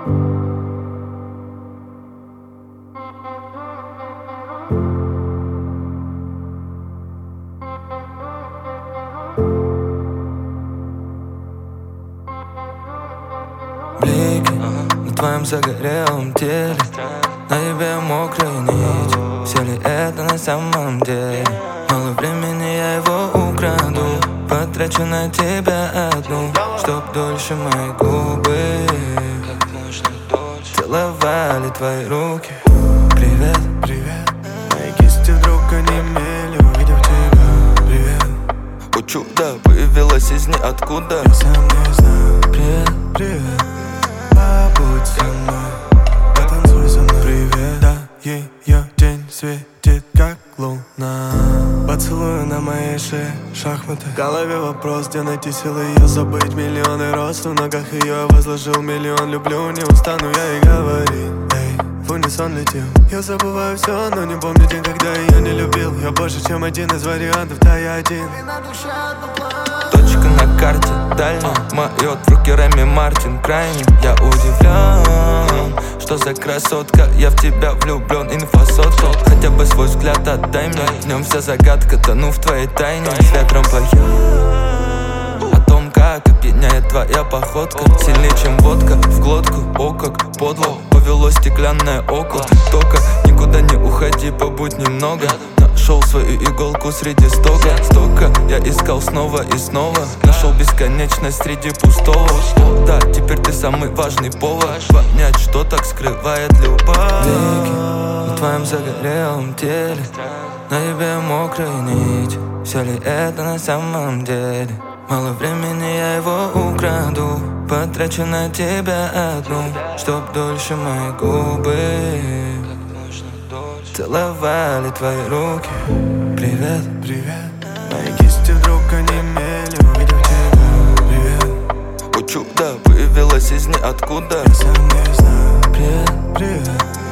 Блики на твоем загорелом теле, на тебе мокрая нить. Все ли это на самом деле? Мало времени, я его украду. Потрачу на тебя одну, чтоб дольше мои губы целовали твои руки. Привет, привет. Мои кисти вдруг онемели, увидев тебя. Привет. О чудо, появилась из ниоткуда. Я сам не знаю. Привет, привет. Побудь со мной, потанцуй со мной. Привет. Да, ее день светит, как луна. Поцелуй на моей шее, шахматы. В голове вопрос, где найти силы ее забыть. Миллионы роз в ногах ее я возложил миллион. Люблю, не устану я и говорить. Эй, в унисон летим. Я забываю все, но не помню день, когда ее не любил. Я больше, чем один из вариантов, да я один. Точка на карте, дальняя, моет в руки Реми Мартин. Крайним я удивлен, что за красотка, я в тебя влюблен. Инфосотка, хотя бы свой взгляд отдай мне. В нем вся загадка, тону в твоей тайне. С ветром пою о том, как опьяняет твоя походка. Сильнее, чем водка, в глотку, о как подло повело стеклянное око. Только никуда не уходи, побудь немного. Нашел свою иголку среди стока. Я искал снова и снова. Нашел бесконечность среди пустого. О, да, теперь ты самый важный повод. Понять, что так скрывает любовь. Веки на твоем загорелом теле, на тебе мокрая нить. Все ли это на самом деле? Мало времени, я его украду. Потрачу на тебя одну, чтоб дольше мои губы целовали твои руки. Привет, привет. Мои кисти вдруг онемели, увидев тебя. Привет. О чудо, появилась из ниоткуда. Я сам не знаю. Привет, привет.